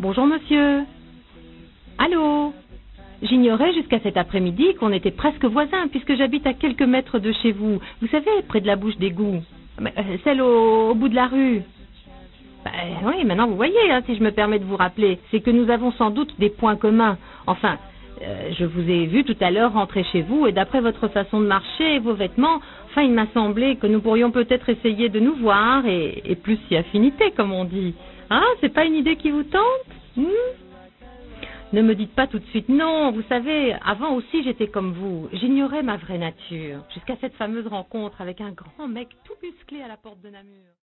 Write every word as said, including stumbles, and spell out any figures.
Bonjour monsieur. Allô? J'ignorais jusqu'à cet après-midi qu'on était presque voisins puisque j'habite à quelques mètres de chez vous. Vous savez, près de la bouche d'égout. Celle au, au bout de la rue. Ben, oui, maintenant vous voyez, hein, si je me permets de vous rappeler, c'est que nous avons sans doute des points communs. Enfin, euh, je vous ai vu tout à l'heure rentrer chez vous et d'après votre façon de marcher et vos vêtements, enfin, il m'a semblé que nous pourrions peut-être essayer de nous voir et, et plus si affinité, comme on dit. Hein, c'est pas une idée qui vous tente? hmm Ne me dites pas tout de suite non, vous savez, avant aussi j'étais comme vous, j'ignorais ma vraie nature, jusqu'à cette fameuse rencontre avec un grand mec tout musclé à la porte de Namur.